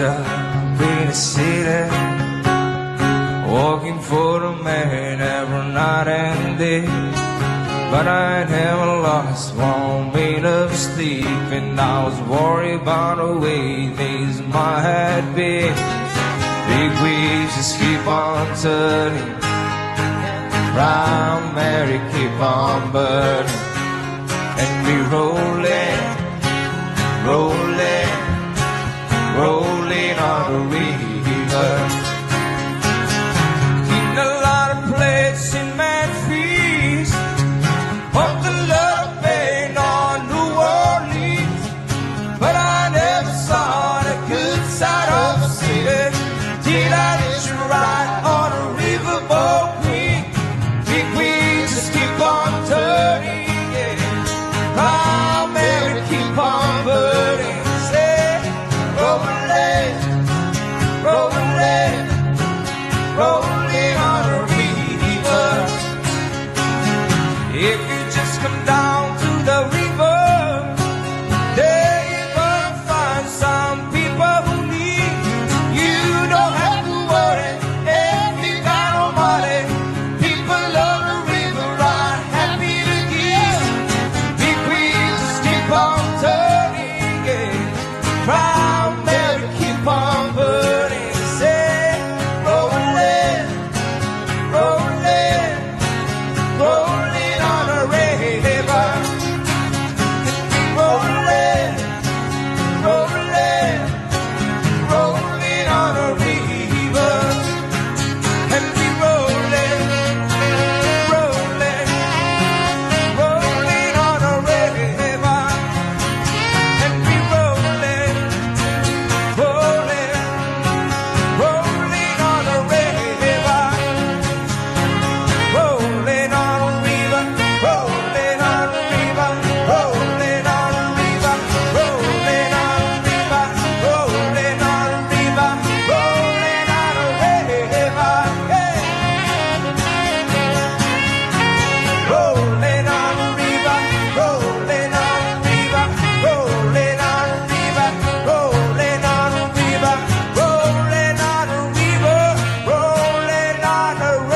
up in the city, walking for the man every night and day. But I never lost 1 minute of sleep, and I was worried about the way things might have been. Big waves just keep on turning, round Mary keep on burning, and we rolling, rolling, rolling on the river. In a lot of places in Memphis, up the love pain on New Orleans, but I never saw the good side of the city till I did you ride on a riverboat queen. Big wheels just keep on turning, yeah. Oh, Mary, keep on burning. Say, rolling, rolling, rolling on a river. If you just come down to the river, there you gonna find some people who need you. Don't have to worry if you got no money. People love the river, right? Happy to give. Big wheels just keep on turning, yeah. Proud Mary keep on burning. Say, rolling, rolling, rolling on a river. Rolling, rolling, rolling on a river. And we rolling, rolling, rolling on a river. And we rolling, rolling, rolling on a river. Rolling on a river, rolling on a river, rolling on a river, rolling on a river, rolling on a river, rolling on a river, yeah. Rolling on a river, rolling on a river, rolling on a river, rolling on a river, rolling on a river, rolling on a river.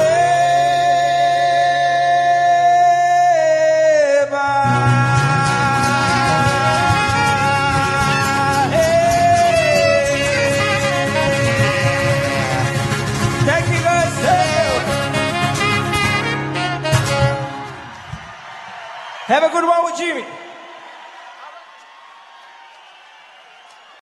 Thank you guys. Have a good one with Jimmy.